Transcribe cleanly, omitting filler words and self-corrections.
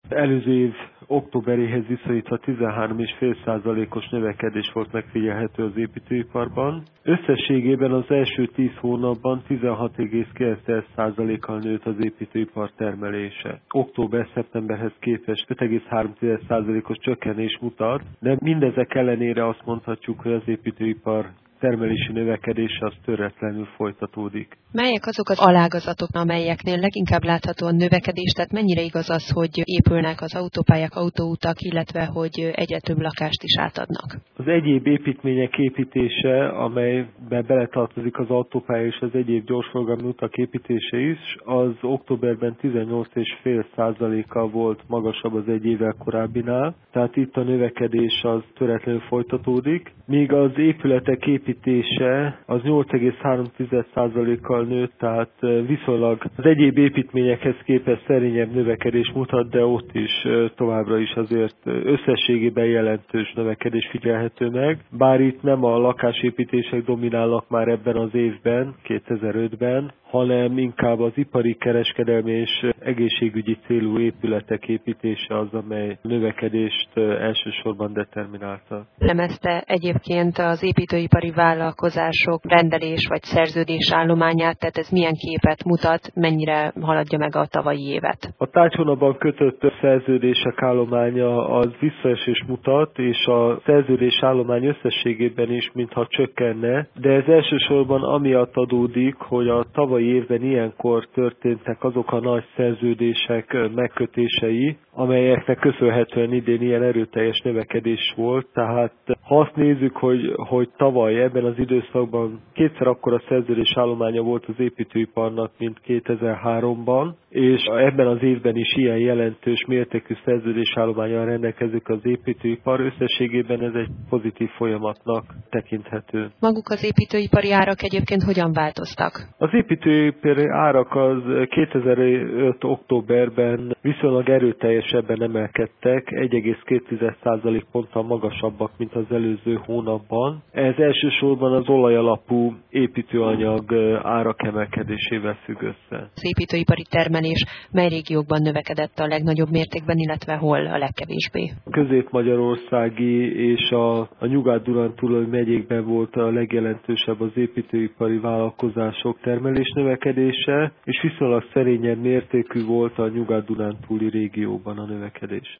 Előző év októberéhez viszonyítva 13,5%-os növekedés volt megfigyelhető az építőiparban. Összességében az első 10 hónapban 16,9%-kal nőtt az építőipar termelése. Október-szeptemberhez képest 5,3%-os csökkenés mutat, de mindezek ellenére azt mondhatjuk, hogy az építőipar termelési növekedése az töretlenül folytatódik. Melyek azok az alágazatok, amelyeknél leginkább látható a növekedés, tehát mennyire igaz az, hogy épülnek az autópályák, autóutak, illetve hogy egyre több lakást is átadnak? Az egyéb építmények építése, amelybe beletartozik az autópálya és az egyéb gyorsforgalmi utak építése is, az októberben 18,5%-kal volt magasabb az egy évvel korábbinál, tehát itt a növekedés az töretlenül folytatódik, míg az épületek építése az 8,3%-kal nőtt, tehát viszonylag az egyéb építményekhez képest szerényebb növekedés mutat, de ott is továbbra is azért összességében jelentős növekedés figyelhető meg. Bár itt nem a lakásépítések dominálnak már ebben az évben, 2005-ben, hanem inkább az ipari, kereskedelmi és egészségügyi célú épületek építése az, amely növekedést elsősorban determinálta. Elemezte egyébként az építőipari vállalkozások rendelés vagy szerződés állományát, tehát ez milyen képet mutat, mennyire haladja meg a tavalyi évet? A tárgyhónapban kötött szerződések állománya az visszaesés mutat, és a szerződés állomány összességében is mintha csökkenne, de ez elsősorban amiatt adódik, hogy a tavalyi évben ilyenkor történtek azok a nagy szerződések megkötései, amelyeknek köszönhetően idén ilyen erőteljes növekedés volt. Tehát ha azt nézzük, hogy tavaly ebben az időszakban kétszer akkora szerződés állománya volt az építőiparnak, mint 2003-ban, és ebben az évben is ilyen jelentős mértékű szerződés állománnyal rendelkezik az építőipar, összességében ez egy pozitív folyamatnak tekinthető. Maguk az építőipari árak egyébként hogyan változtak? Az építőipari árak az 2005. októberben viszonylag erőteljesebben emelkedtek, 1,2% ponttal magasabbak, mint az előző hónapban. Ez elsősorban az olajalapú építőanyag árak emelkedésével függ össze. Az építőipari termelés mely régiókban növekedett a legnagyobb mértékben, illetve hol a legkevésbé? A közép-magyarországi és a nyugat-dunántúli megyékben volt a legjelentősebb az építőipari vállalkozások termelés növekedése, és viszonylag szerényebb mértékű volt a nyugat-dunántúli régióban a növekedés.